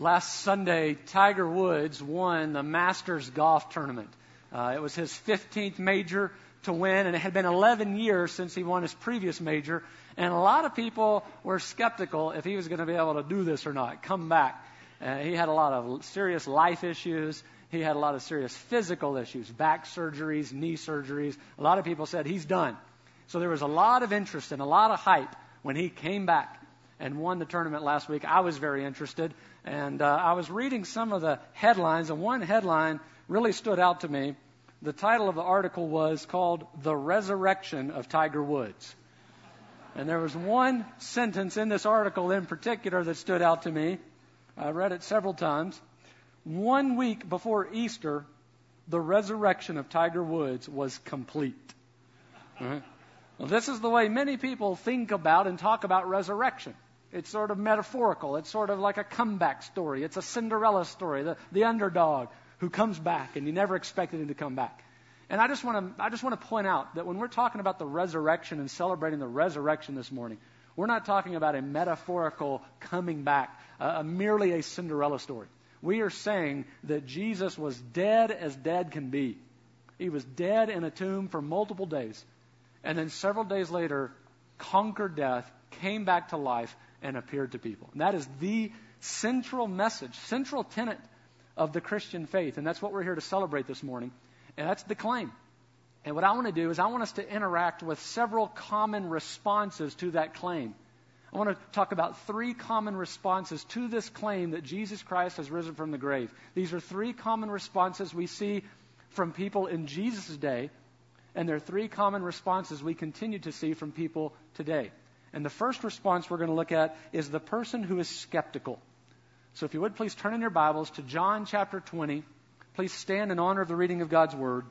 Last Sunday, Tiger Woods won the Masters golf tournament. It was his 15th major to win, and it had been 11 years since he won his previous major. And a lot of people were skeptical if he was going to be able to do this or not, come back. He had a lot of serious life issues. He had a lot of serious physical issues, back surgeries, knee surgeries. A lot of people said he's done. So there was a lot of interest and a lot of hype when he came back and won the tournament last week. I was very interested, and I was reading some of the headlines, and one headline really stood out to me. The title of the article was called "The Resurrection of Tiger Woods." And there was one sentence in this article in particular that stood out to me. I read it several times. 1 week before Easter, the resurrection of Tiger Woods was complete. Right? Well, this is the way many people think about and talk about resurrection. It's sort of metaphorical. It's sort of like a comeback story. It's a Cinderella story, the underdog who comes back, and you never expected him to come back. And I just want to point out that when we're talking about the resurrection and celebrating the resurrection this morning, we're not talking about a metaphorical coming back, merely a Cinderella story. We are saying that Jesus was dead as dead can be. He was dead in a tomb for multiple days, and then several days later conquered death, came back to life, and appeared to people. And that is the central message, central tenet of the Christian faith. And that's what we're here to celebrate this morning. And that's the claim. And what I want to do is I want us to interact with several common responses to that claim. I want to talk about 3 common responses to this claim that Jesus Christ has risen from the grave. These are 3 common responses we see from people in Jesus' day, and they're 3 common responses we continue to see from people today. And the first response we're going to look at is the person who is skeptical. So if you would, please turn in your Bibles to John chapter 20. Please stand in honor of the reading of God's Word.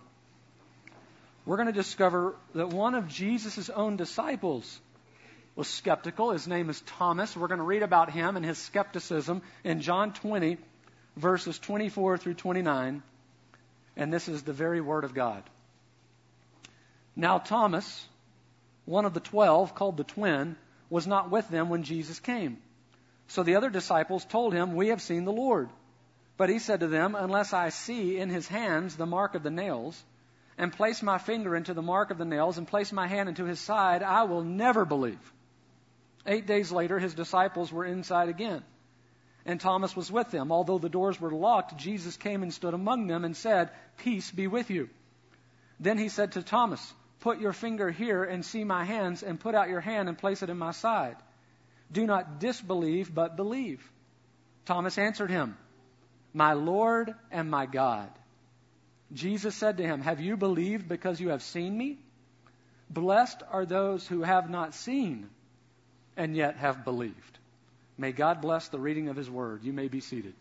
We're going to discover that one of Jesus' own disciples was skeptical. His name is Thomas. We're going to read about him and his skepticism in John 20, verses 24 through 29. And this is the very Word of God. Now Thomas, one of the 12, called the twin, was not with them when Jesus came. So the other disciples told him, "We have seen the Lord." But he said to them, "Unless I see in his hands the mark of the nails, and place my finger into the mark of the nails, and place my hand into his side, I will never believe." 8 days later, his disciples were inside again, and Thomas was with them. Although the doors were locked, Jesus came and stood among them and said, "Peace be with you." Then he said to Thomas, "Put your finger here and see my hands, and put out your hand and place it in my side. Do not disbelieve, but believe." Thomas answered him, "My Lord and my God." Jesus said to him, "Have you believed because you have seen me? Blessed are those who have not seen and yet have believed." May God bless the reading of His Word. You may be seated.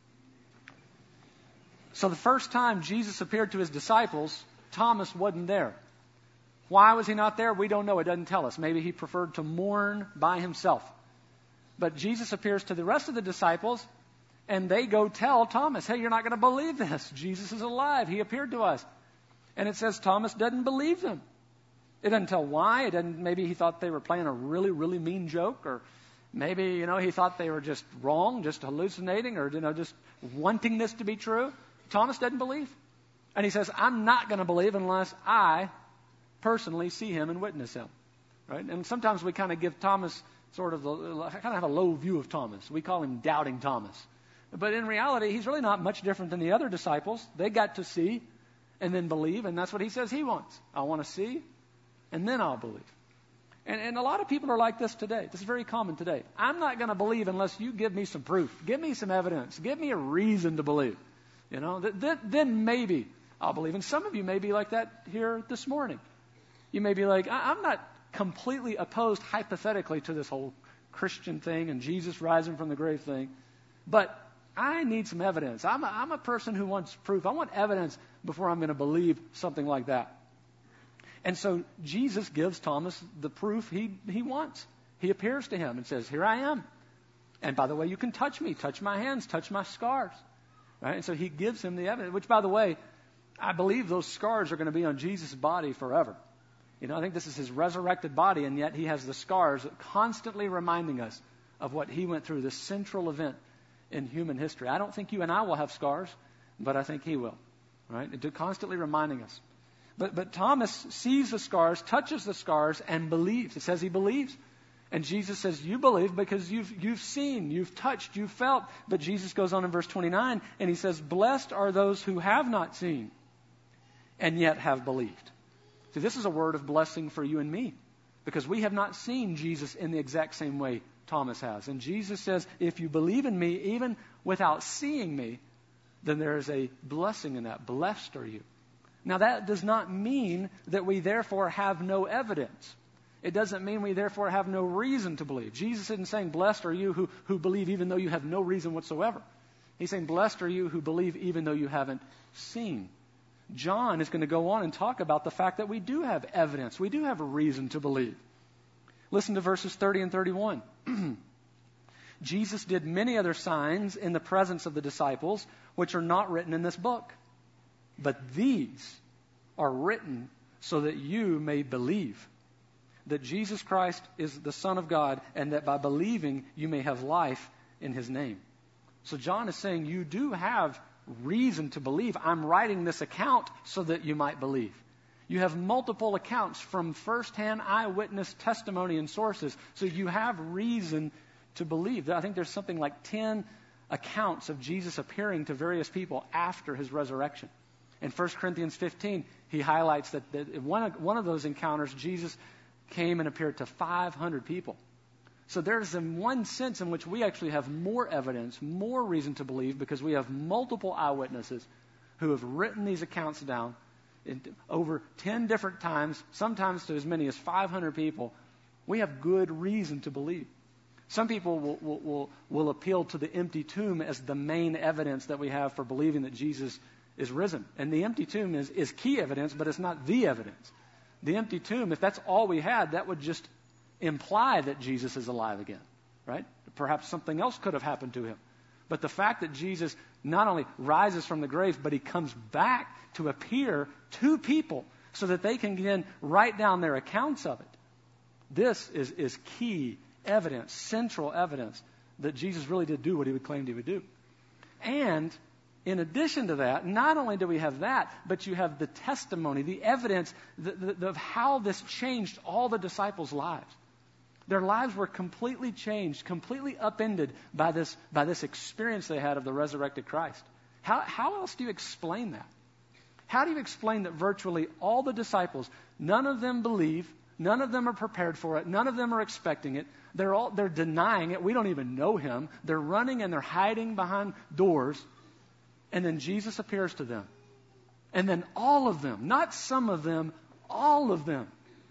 So the first time Jesus appeared to His disciples, Thomas wasn't there. Why was he not there? We don't know. It doesn't tell us. Maybe he preferred to mourn by himself. But Jesus appears to the rest of the disciples, and they go tell Thomas, "Hey, you're not going to believe this. Jesus is alive. He appeared to us." And it says Thomas doesn't believe them. It doesn't tell why. Maybe he thought they were playing a really, really mean joke, or maybe, he thought they were just wrong, just hallucinating, or, just wanting this to be true. Thomas doesn't believe. And he says, "I'm not going to believe unless I personally see him and witness him." Right? And sometimes we kind of give Thomas kind of have a low view of Thomas. We call him Doubting Thomas. But in reality, he's really not much different than the other disciples. They got to see and then believe, and that's what he says he wants. I want to see, and then I'll believe. And a lot of people are like this today. This is very common today. I'm not going to believe unless you give me some proof. Give me some evidence. Give me a reason to believe. Then maybe I'll believe. And some of you may be like that here this morning. You may be like, I'm not completely opposed hypothetically to this whole Christian thing and Jesus rising from the grave thing, but I need some evidence. I'm a person who wants proof. I want evidence before I'm going to believe something like that. And so Jesus gives Thomas the proof he wants. He appears to him and says, "Here I am. And by the way, you can touch me, touch my hands, touch my scars." Right? And so he gives him the evidence, which, by the way, I believe those scars are going to be on Jesus' body forever. I think this is his resurrected body, and yet he has the scars constantly reminding us of what he went through, this central event in human history. I don't think you and I will have scars, but I think he will. Right? It's constantly reminding us. But Thomas sees the scars, touches the scars, and believes. It says he believes. And Jesus says, you believe because you've seen, you've touched, you've felt. But Jesus goes on in verse 29, and he says, blessed are those who have not seen and yet have believed. See, this is a word of blessing for you and me, because we have not seen Jesus in the exact same way Thomas has. And Jesus says, if you believe in me, even without seeing me, then there is a blessing in that. Blessed are you. Now, that does not mean that we therefore have no evidence. It doesn't mean we therefore have no reason to believe. Jesus isn't saying, blessed are you who believe even though you have no reason whatsoever. He's saying, blessed are you who believe even though you haven't seen. John is going to go on and talk about the fact that we do have evidence. We do have a reason to believe. Listen to verses 30 and 31. Jesus did many other signs in the presence of the disciples, which are not written in this book. But these are written so that you may believe that Jesus Christ is the Son of God, and that by believing you may have life in his name. So John is saying you do have reason to believe. I'm writing this account so that you might believe. You have multiple accounts from firsthand eyewitness testimony and sources, so you have reason to believe. I think there's something like 10 accounts of Jesus appearing to various people after his resurrection. In 1 Corinthians 15, he highlights that one of those encounters, Jesus came and appeared to 500 people. So there's in one sense in which we actually have more evidence, more reason to believe, because we have multiple eyewitnesses who have written these accounts down over 10 different times, sometimes to as many as 500 people. We have good reason to believe. Some people will appeal to the empty tomb as the main evidence that we have for believing that Jesus is risen. And the empty tomb is key evidence, but it's not the evidence. The empty tomb, if that's all we had, that would just imply that Jesus is alive again, right? Perhaps something else could have happened to him. But the fact that Jesus not only rises from the grave, but he comes back to appear to people so that they can again write down their accounts of it. This is key evidence, central evidence that Jesus really did do what he would claim he would do. And in addition to that, not only do we have that, but you have the testimony, the evidence of how this changed all the disciples' lives. Their lives were completely changed, completely upended by this experience they had of the resurrected Christ. How else do you explain that? How do you explain that virtually all the disciples, none of them believe, none of them are prepared for it, none of them are expecting it, they're denying it, we don't even know him, they're running and they're hiding behind doors, and then Jesus appears to them. And then all of them, not some of them, all of them,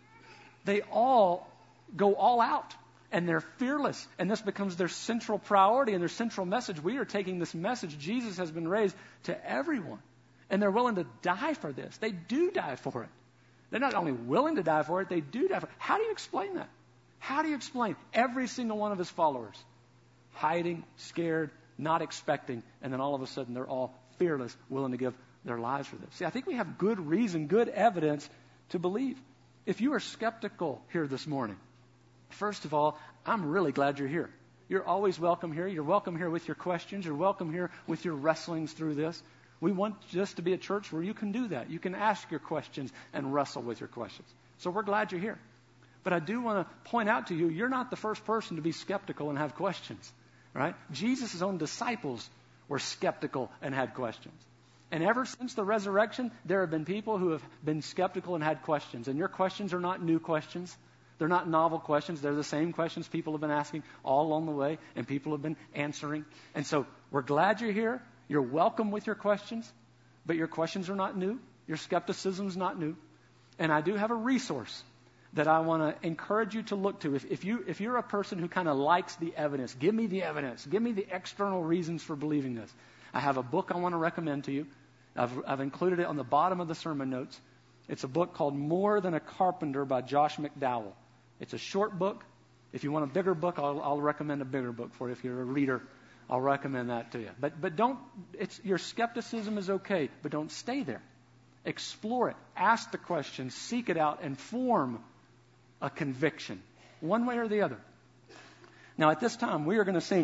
they all go all out. And they're fearless. And this becomes their central priority and their central message. We are taking this message, Jesus has been raised, to everyone. And they're willing to die for this. They do die for it. They're not only willing to die for it, they do die for it. How do you explain that? How do you explain every single one of his followers hiding, scared, not expecting, and then all of a sudden they're all fearless, willing to give their lives for this? See, I think we have good reason, good evidence to believe. If you are skeptical here this morning, first of all, I'm really glad you're here. You're always welcome here. You're welcome here with your questions. You're welcome here with your wrestlings through this. We want just to be a church where you can do that. You can ask your questions and wrestle with your questions. So we're glad you're here. But I do want to point out to you, you're not the first person to be skeptical and have questions. Right? Jesus' own disciples were skeptical and had questions. And ever since the resurrection, there have been people who have been skeptical and had questions. And your questions are not new questions. They're not novel questions. They're the same questions people have been asking all along the way, and people have been answering. And so we're glad you're here. You're welcome with your questions, but your questions are not new. Your skepticism is not new. And I do have a resource that I want to encourage you to look to. If you're a person who kind of likes the evidence, give me the evidence. Give me the external reasons for believing this. I have a book I want to recommend to you. I've included it on the bottom of the sermon notes. It's a book called More Than a Carpenter by Josh McDowell. It's a short book. If you want a bigger book, I'll recommend a bigger book for you. If you're a reader, I'll recommend that to you. But don't. Your skepticism is okay, but don't stay there. Explore it. Ask the questions. Seek it out, and form a conviction, one way or the other. Now, at this time, we are going to sing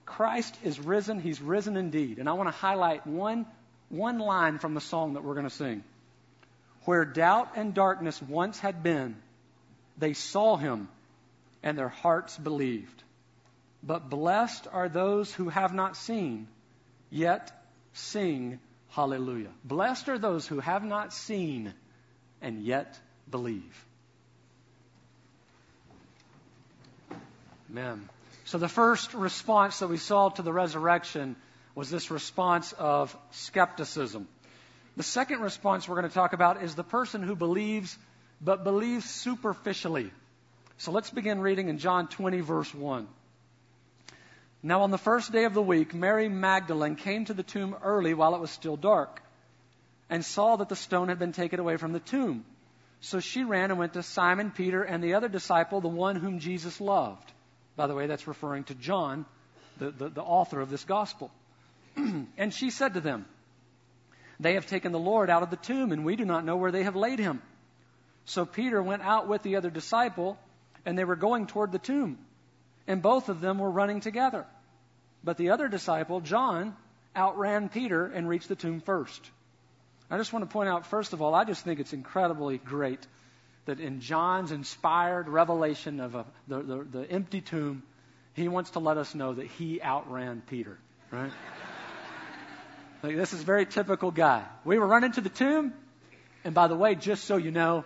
Christ is risen. He's risen indeed. And I want to highlight one line from the song that we're going to sing. Where doubt and darkness once had been, they saw him and their hearts believed. But blessed are those who have not seen, yet sing hallelujah. Blessed are those who have not seen and yet believe. Amen. So the first response that we saw to the resurrection was this response of skepticism. The second response we're going to talk about is the person who believes, but believes superficially. So let's begin reading in John 20, verse 1. Now on the first day of the week, Mary Magdalene came to the tomb early while it was still dark, and saw that the stone had been taken away from the tomb. So she ran and went to Simon, Peter, and the other disciple, the one whom Jesus loved. By the way, that's referring to John, the author of this gospel. And she said to them, they have taken the Lord out of the tomb, and we do not know where they have laid him. So Peter went out with the other disciple, and they were going toward the tomb. And both of them were running together. But the other disciple, John, outran Peter and reached the tomb first. I just want to point out, first of all, I just think it's incredibly great that in John's inspired revelation of the empty tomb, he wants to let us know that he outran Peter, right? Like, this is a very typical guy. We were running to the tomb, and by the way, just so you know,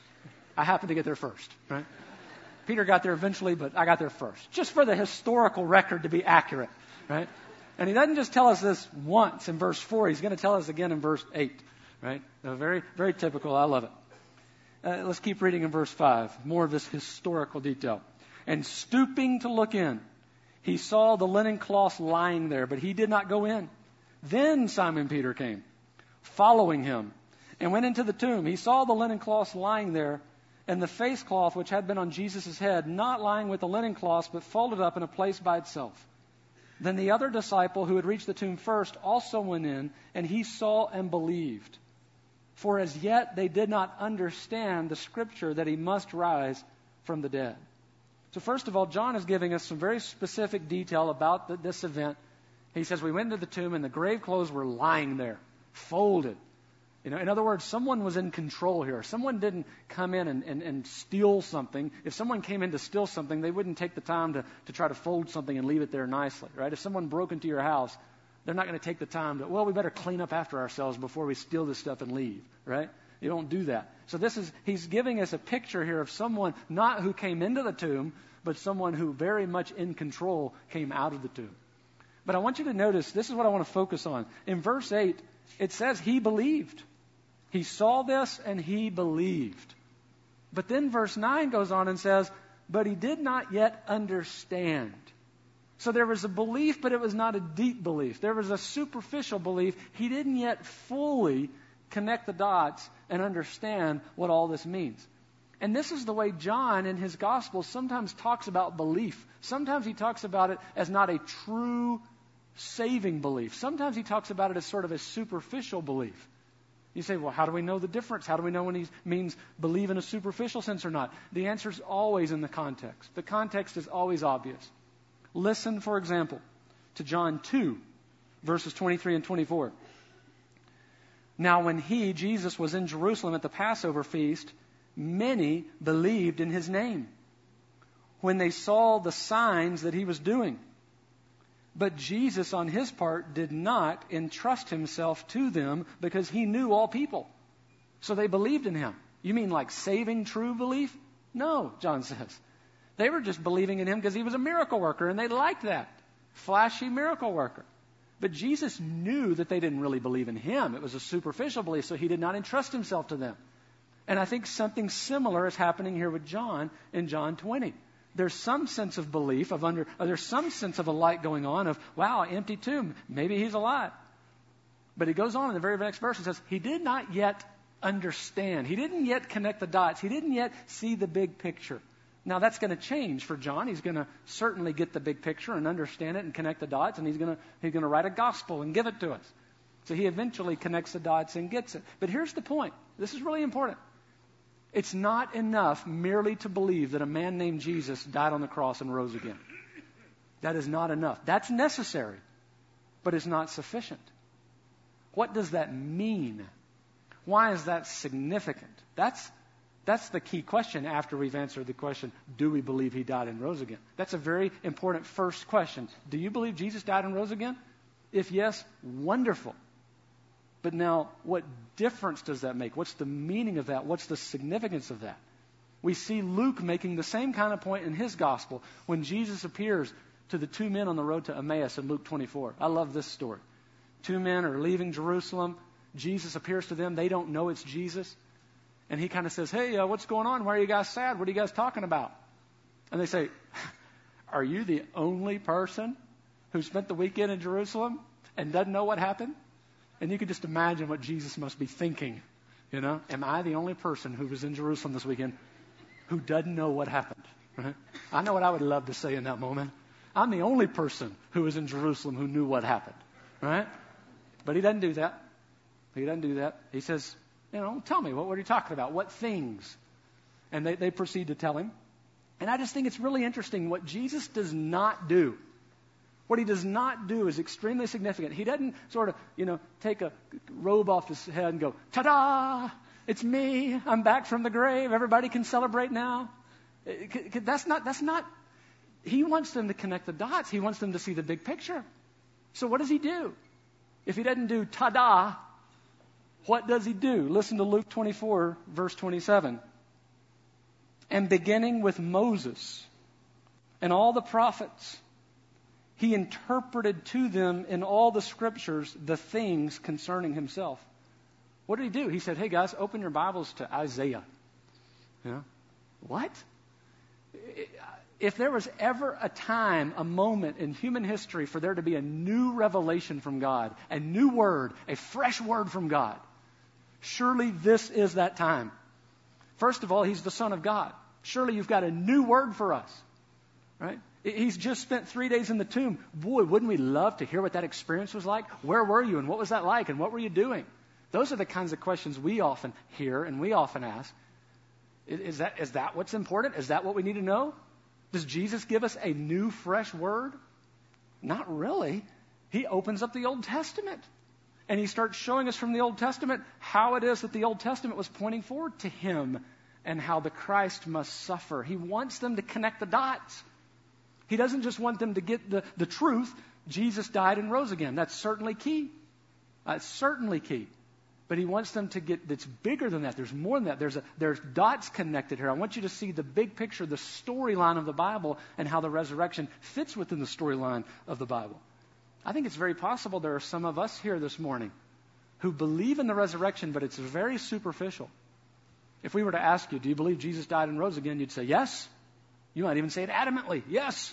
I happened to get there first, right? Peter got there eventually, but I got there first. Just for the historical record to be accurate, right? And he doesn't just tell us this once in verse 4. He's going to tell us again in verse 8, right? Very, very typical. I love it. Let's keep reading in verse 5. More of this historical detail. And stooping to look in, he saw the linen cloths lying there, but he did not go in. Then Simon Peter came, following him, and went into the tomb. He saw the linen cloths lying there, and the face cloth which had been on Jesus' head, not lying with the linen cloths, but folded up in a place by itself. Then the other disciple who had reached the tomb first also went in, and he saw and believed. For as yet they did not understand the scripture that he must rise from the dead. So first of all, John is giving us some very specific detail about this event. He says, we went into the tomb and the grave clothes were lying there, folded. You know, in other words, someone was in control here. Someone didn't come in and steal something. If someone came in to steal something, they wouldn't take the time to try to fold something and leave it there nicely, right? If someone broke into your house, they're not going to take the time to, we better clean up after ourselves before we steal this stuff and leave, right? You don't do that. So he's giving us a picture here of someone not who came into the tomb, but someone who very much in control came out of the tomb. But I want you to notice, this is what I want to focus on. In verse 8, it says he believed. He saw this and he believed. But then verse 9 goes on and says, but he did not yet understand. So there was a belief, but it was not a deep belief. There was a superficial belief. He didn't yet fully connect the dots and understand what all this means. And this is the way John in his gospel sometimes talks about belief. Sometimes he talks about it as not a true saving belief. Sometimes he talks about it as sort of a superficial belief. You say, well, how do we know the difference? How do we know when he means believe in a superficial sense or not? The answer is always in the context. The context is always obvious. Listen, for example, to John 2, verses 23 and 24. Now when he, Jesus, was in Jerusalem at the Passover feast, many believed in his name when they saw the signs that he was doing. But Jesus, on his part, did not entrust himself to them because he knew all people. So they believed in him. You mean like saving true belief? No, John says. They were just believing in him because he was a miracle worker, and they liked that. Flashy miracle worker. But Jesus knew that they didn't really believe in him. It was a superficial belief, so he did not entrust himself to them. And I think something similar is happening here with John in John 20. There's some sense of belief, there's some sense of a light going on of, wow, empty tomb, maybe he's alive. But he goes on in the very next verse and says, he did not yet understand. He didn't yet connect the dots. He didn't yet see the big picture. Now that's going to change for John. He's going to certainly get the big picture and understand it and connect the dots, and he's going to write a gospel and give it to us. So he eventually connects the dots and gets it. But here's the point. This is really important. It's not enough merely to believe that a man named Jesus died on the cross and rose again. That is not enough. That's necessary, but it's not sufficient. What does that mean? Why is that significant? That's the key question after we've answered the question, do we believe he died and rose again? That's a very important first question. Do you believe Jesus died and rose again? If yes, wonderful. But now, what difference does that make? What's the meaning of that? What's the significance of that? We see Luke making the same kind of point in his gospel when Jesus appears to the two men on the road to Emmaus in Luke 24. I love this story. Two men are leaving Jerusalem. Jesus appears to them. They don't know it's Jesus. And he kind of says, hey, what's going on? Why are you guys sad? What are you guys talking about? And they say, are you the only person who spent the weekend in Jerusalem and doesn't know what happened? And you can just imagine what Jesus must be thinking. You know, am I the only person who was in Jerusalem this weekend who doesn't know what happened? Right? I know what I would love to say in that moment. I'm the only person who was in Jerusalem who knew what happened. Right? But he doesn't do that. He doesn't do that. He says, tell me, what were you talking about? What things? And they proceed to tell him. And I just think it's really interesting what Jesus does not do. What he does not do is extremely significant. He doesn't sort of, take a robe off his head and go, ta-da, it's me, I'm back from the grave, everybody can celebrate now. That's not, he wants them to connect the dots. He wants them to see the big picture. So what does he do? If he doesn't do ta-da, what does he do? Listen to Luke 24, verse 27. And beginning with Moses and all the prophets, he interpreted to them in all the scriptures the things concerning himself. What did he do? He said, hey guys, open your Bibles to Isaiah. What? If there was ever a time, a moment in human history for there to be a new revelation from God, a new word, a fresh word from God, surely this is that time. First of all, he's the Son of God. Surely you've got a new word for us, right? He's just spent 3 days in the tomb. Boy, wouldn't we love to hear what that experience was like? Where were you and what was that like and what were you doing? Those are the kinds of questions we often hear and we often ask. Is that what's important? Is that what we need to know? Does Jesus give us a new, fresh word? Not really. He opens up the Old Testament. And he starts showing us from the Old Testament how it is that the Old Testament was pointing forward to him and how the Christ must suffer. He wants them to connect the dots. He doesn't just want them to get the truth. Jesus died and rose again. That's certainly key. That's certainly key. But he wants them to get, that's bigger than that. There's more than that. There's dots connected here. I want you to see the big picture, the storyline of the Bible, and how the resurrection fits within the storyline of the Bible. I think it's very possible there are some of us here this morning who believe in the resurrection, but it's very superficial. If we were to ask you, do you believe Jesus died and rose again? You'd say yes. You might even say it adamantly, yes.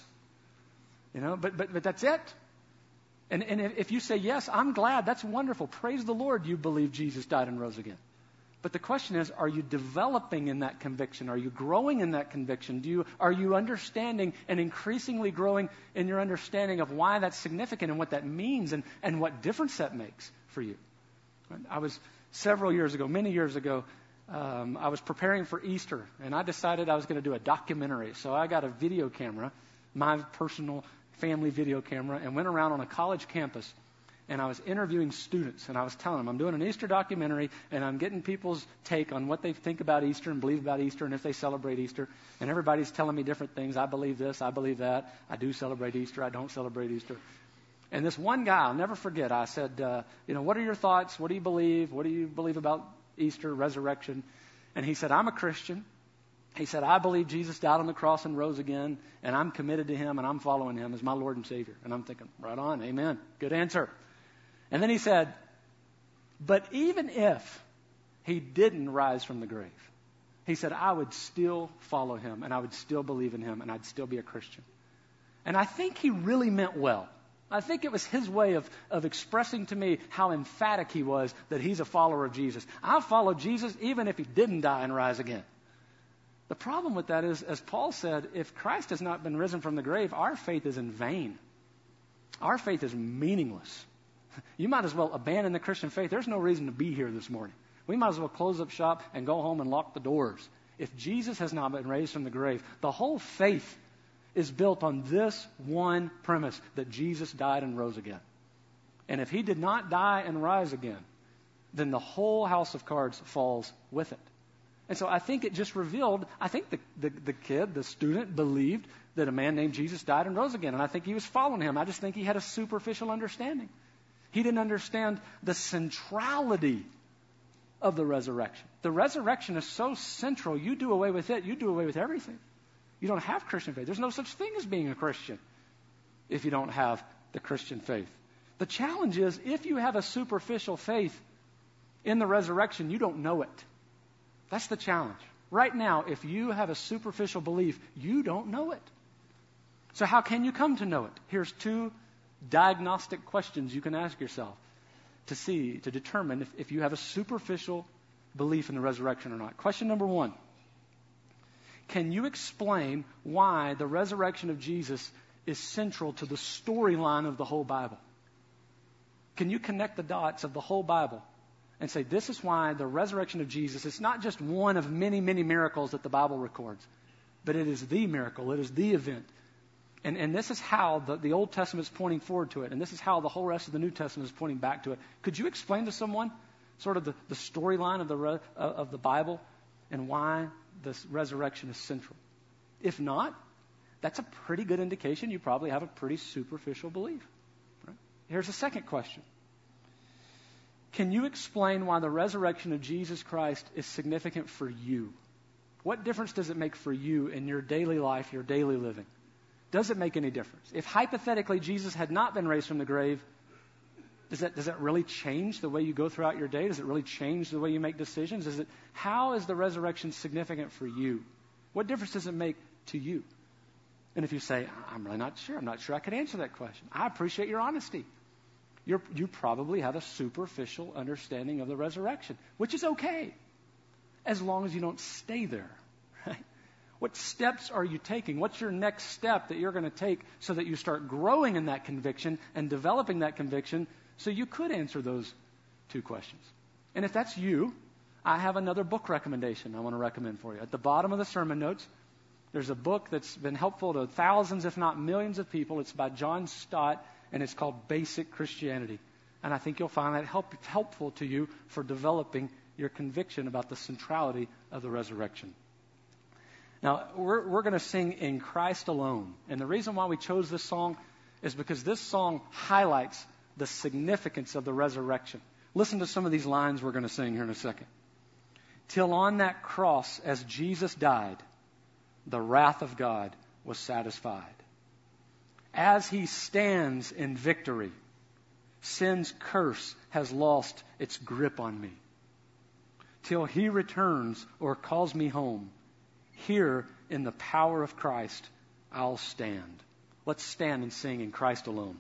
But that's it. And if you say yes, I'm glad. That's wonderful. Praise the Lord you believe Jesus died and rose again. But the question is, are you developing in that conviction? Are you growing in that conviction? Are you understanding and increasingly growing in your understanding of why that's significant and what that means and what difference that makes for you? I was many years ago, I was preparing for Easter, and I decided I was going to do a documentary. So I got a video camera, my personal family video camera, and went around on a college campus, and I was interviewing students, and I was telling them, I'm doing an Easter documentary, and I'm getting people's take on what they think about Easter and believe about Easter and if they celebrate Easter, and everybody's telling me different things. I believe this, I believe that. I do celebrate Easter, I don't celebrate Easter. And this one guy, I'll never forget, I said, what are your thoughts? What do you believe? What do you believe about Easter, resurrection? And he said, I'm a Christian. He said, I believe Jesus died on the cross and rose again, and I'm committed to him, and I'm following him as my Lord and Savior. And I'm thinking, right on, amen, good answer. And then he said, but even if he didn't rise from the grave, he said, I would still follow him, and I would still believe in him, and I'd still be a Christian. And I think he really meant well. I think it was his way of expressing to me how emphatic he was that he's a follower of Jesus. I'll follow Jesus even if he didn't die and rise again. The problem with that is, as Paul said, if Christ has not been risen from the grave, our faith is in vain. Our faith is meaningless. You might as well abandon the Christian faith. There's no reason to be here this morning. We might as well close up shop and go home and lock the doors. If Jesus has not been raised from the grave, the whole faith is built on this one premise, that Jesus died and rose again. And if he did not die and rise again, then the whole house of cards falls with it. And so I think it just revealed, I think the student believed that a man named Jesus died and rose again. And I think he was following him. I just think he had a superficial understanding. He didn't understand the centrality of the resurrection. The resurrection is so central. You do away with it, you do away with everything. You don't have Christian faith. There's no such thing as being a Christian if you don't have the Christian faith. The challenge is, if you have a superficial faith in the resurrection, you don't know it. That's the challenge. Right now, if you have a superficial belief, you don't know it. So how can you come to know it? Here's 2 diagnostic questions you can ask yourself to determine if you have a superficial belief in the resurrection or not. Question number 1. Can you explain why the resurrection of Jesus is central to the storyline of the whole Bible? Can you connect the dots of the whole Bible and say, this is why the resurrection of Jesus is not just one of many, many miracles that the Bible records, but it is the miracle, it is the event. And this is how the Old Testament is pointing forward to it, and this is how the whole rest of the New Testament is pointing back to it. Could you explain to someone sort of the storyline of the Bible and why this resurrection is central? If not, that's a pretty good indication you probably have a pretty superficial belief. Right? Here's a second question. Can you explain why the resurrection of Jesus Christ is significant for you? What difference does it make for you in your daily life, your daily living? Does it make any difference? If hypothetically Jesus had not been raised from the grave, does that really change the way you go throughout your day? Does it really change the way you make decisions? How is the resurrection significant for you? What difference does it make to you? And if you say, I'm really not sure, I'm not sure I could answer that question, I appreciate your honesty. You probably have a superficial understanding of the resurrection, which is okay, as long as you don't stay there. Right? What steps are you taking? What's your next step that you're going to take so that you start growing in that conviction and developing that conviction so you could answer those 2 questions? And if that's you, I have another book recommendation I want to recommend for you. At the bottom of the sermon notes, there's a book that's been helpful to thousands, if not millions of people. It's by John Stott, and it's called Basic Christianity. And I think you'll find that helpful to you for developing your conviction about the centrality of the resurrection. Now, we're going to sing In Christ Alone. And the reason why we chose this song is because this song highlights the significance of the resurrection. Listen to some of these lines we're going to sing here in a second. Till on that cross, as Jesus died, the wrath of God was satisfied. As he stands in victory, sin's curse has lost its grip on me. Till he returns or calls me home, here in the power of Christ, I'll stand. Let's stand and sing In Christ Alone.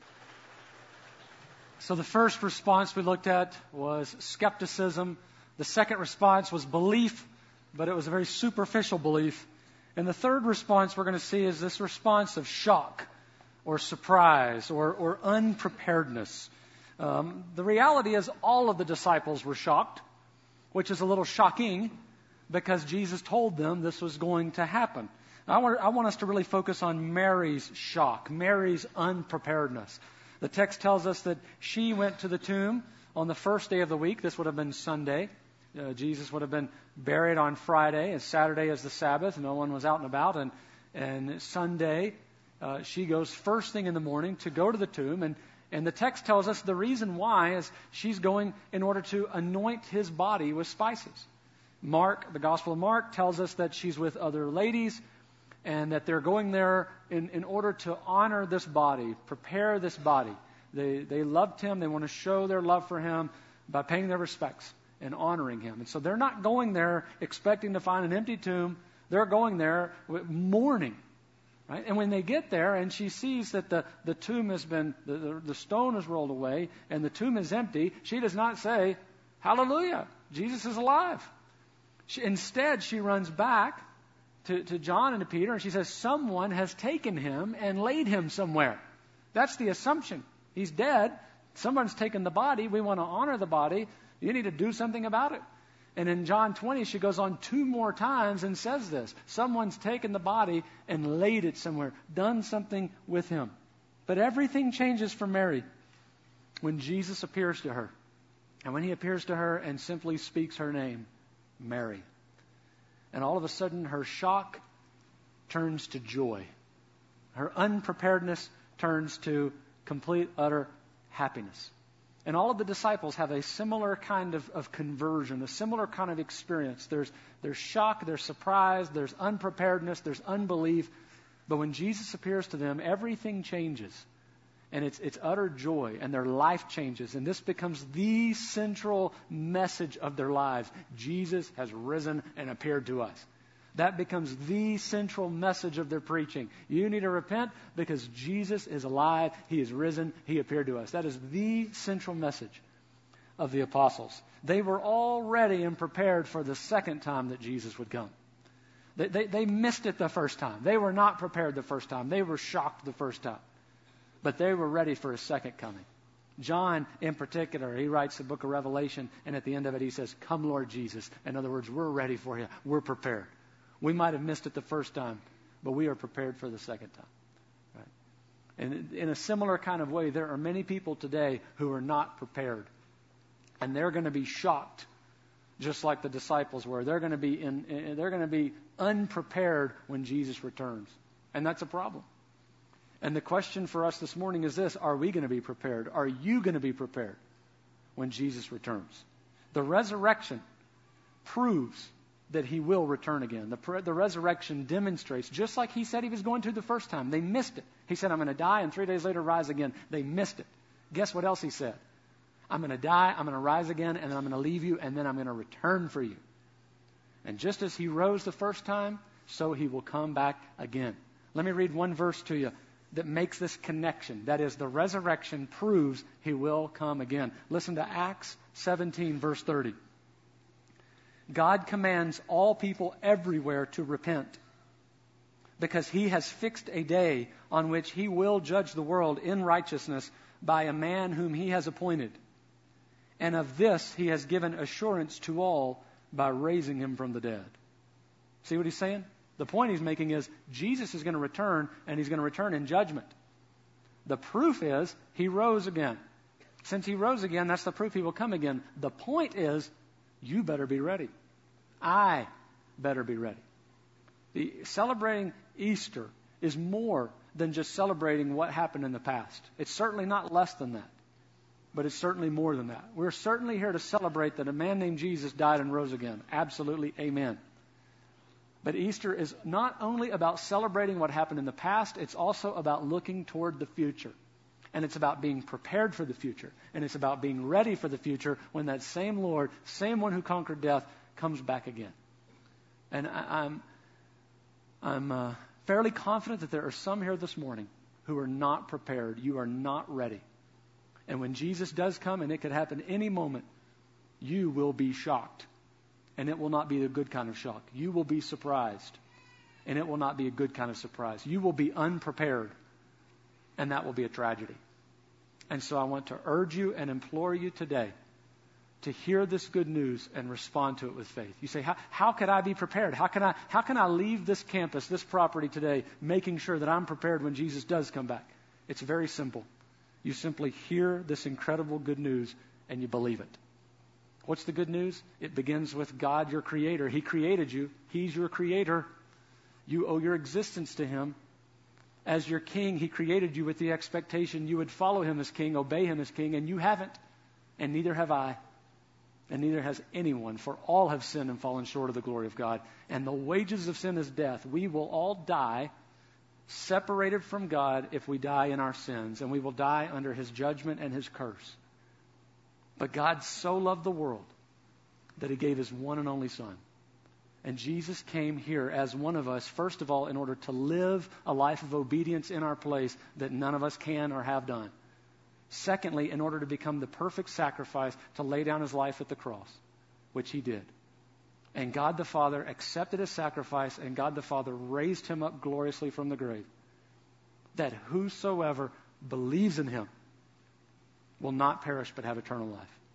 So the first response we looked at was skepticism. The second response was belief, but it was a very superficial belief. And the third response we're going to see is this response of shock or surprise or unpreparedness. The reality is all of the disciples were shocked, which is a little shocking because Jesus told them this was going to happen. I want us to really focus on Mary's shock, Mary's unpreparedness. The text tells us that she went to the tomb on the first day of the week. This would have been Sunday. Jesus would have been buried on Friday, and Saturday is the Sabbath. No one was out and about. And Sunday, she goes first thing in the morning to go to the tomb. And the text tells us the reason why is she's going in order to anoint his body with spices. Mark, the Gospel of Mark, tells us that she's with other ladies and that they're going there in order to honor this body, prepare this body. They loved him. They want to show their love for him by paying their respects and honoring him. And so they're not going there expecting to find an empty tomb. They're going there mourning. Right? And when they get there and she sees that the tomb has been, the stone is rolled away and the tomb is empty, she does not say, "Hallelujah, Jesus is alive." Instead, she runs back to John and to Peter and she says, "Someone has taken him and laid him somewhere." That's the assumption. He's dead. Someone's taken the body. We want to honor the body. You need to do something about it. And in John 20, she goes on 2 more times and says this. Someone's taken the body and laid it somewhere, done something with him. But everything changes for Mary when Jesus appears to her. And when he appears to her and simply speaks her name, Mary. And all of a sudden, her shock turns to joy. Her unpreparedness turns to complete, utter happiness. And all of the disciples have a similar kind of conversion, a similar kind of experience. There's shock, there's surprise, there's unpreparedness, there's unbelief. But when Jesus appears to them, everything changes. And it's utter joy, and their life changes. And this becomes the central message of their lives. Jesus has risen and appeared to us. That becomes the central message of their preaching. You need to repent because Jesus is alive. He is risen. He appeared to us. That is the central message of the apostles. They were all ready and prepared for the second time that Jesus would come. They missed it the first time. They were not prepared the first time. They were shocked the first time. But they were ready for his second coming. John, in particular, he writes the book of Revelation, and at the end of it he says, "Come, Lord Jesus." In other words, we're ready for you. We're prepared. We might have missed it the first time, but we are prepared for the second time. Right? And in a similar kind of way, there are many people today who are not prepared. And they're going to be shocked, just like the disciples were. They're going to be unprepared when Jesus returns. And that's a problem. And the question for us this morning is this: are we going to be prepared? Are you going to be prepared when Jesus returns? The resurrection proves that he will return again. The resurrection demonstrates, just like he said he was going to the first time. They missed it. He said, "I'm going to die and 3 days later rise again." They missed it. Guess what else he said? "I'm going to die, I'm going to rise again, and then I'm going to leave you, and then I'm going to return for you." And just as he rose the first time, so he will come back again. Let me read one verse to you that makes this connection. That is, the resurrection proves he will come again. Listen to Acts 17, verse 30. God commands all people everywhere to repent, because he has fixed a day on which he will judge the world in righteousness by a man whom he has appointed. And of this he has given assurance to all by raising him from the dead. See what he's saying? The point he's making is Jesus is going to return, and he's going to return in judgment. The proof is he rose again. Since he rose again, that's the proof he will come again. The point is, you better be ready. I better be ready. Celebrating Easter is more than just celebrating what happened in the past. It's certainly not less than that, but it's certainly more than that. We're certainly here to celebrate that a man named Jesus died and rose again. Absolutely, amen. But Easter is not only about celebrating what happened in the past, it's also about looking toward the future. And it's about being prepared for the future. And it's about being ready for the future when that same Lord, same one who conquered death, comes back again. And I'm fairly confident that there are some here this morning who are not prepared. You are not ready. And when Jesus does come, and it could happen any moment, you will be shocked. And it will not be a good kind of shock. You will be surprised. And it will not be a good kind of surprise. You will be unprepared. And that will be a tragedy. And so I want to urge you and implore you today to hear this good news and respond to it with faith. You say, how could I be prepared? How can I leave this campus, this property today, making sure that I'm prepared when Jesus does come back? It's very simple. You simply hear this incredible good news and you believe it. What's the good news? It begins with God, your creator. He created you. He's your creator. You owe your existence to him. As your king, he created you with the expectation you would follow him as king, obey him as king, and you haven't. And neither have I. And neither has anyone, for all have sinned and fallen short of the glory of God. And the wages of sin is death. We will all die separated from God if we die in our sins, and we will die under his judgment and his curse. But God so loved the world that he gave his one and only Son. And Jesus came here as one of us, first of all, in order to live a life of obedience in our place that none of us can or have done. Secondly, in order to become the perfect sacrifice to lay down his life at the cross, which he did. And God the Father accepted his sacrifice, and God the Father raised him up gloriously from the grave, that whosoever believes in him will not perish but have eternal life.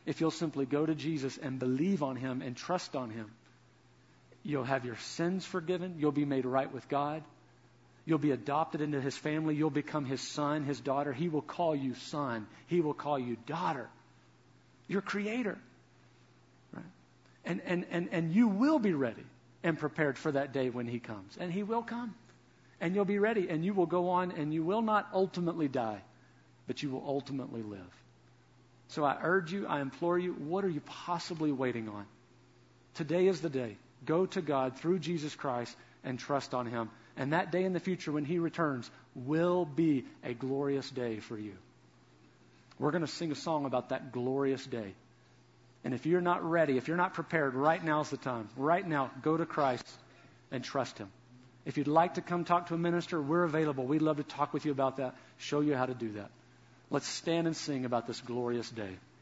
if you'll simply go to Jesus and believe on Him and trust on Him, you'll have your sins forgiven. You'll be made right with God. You'll be adopted into His family. You'll become His son, His daughter. He will call you son. He will call you daughter. Your Creator. Right? And you will be ready and prepared for that day when He comes. And He will come. And you'll be ready. And you will go on and you will not ultimately die, but you will ultimately live. So I urge you, I implore you, what are you possibly waiting on? Today is the day. Go to God through Jesus Christ and trust on Him. And that day in the future when He returns will be a glorious day for you. We're going to sing a song about that glorious day. And if you're not ready, if you're not prepared, right now's the time. Right now, go to Christ and trust Him. If you'd like to come talk to a minister, we're available. We'd love to talk with you about that, show you how to do that. Let's stand and sing about this glorious day.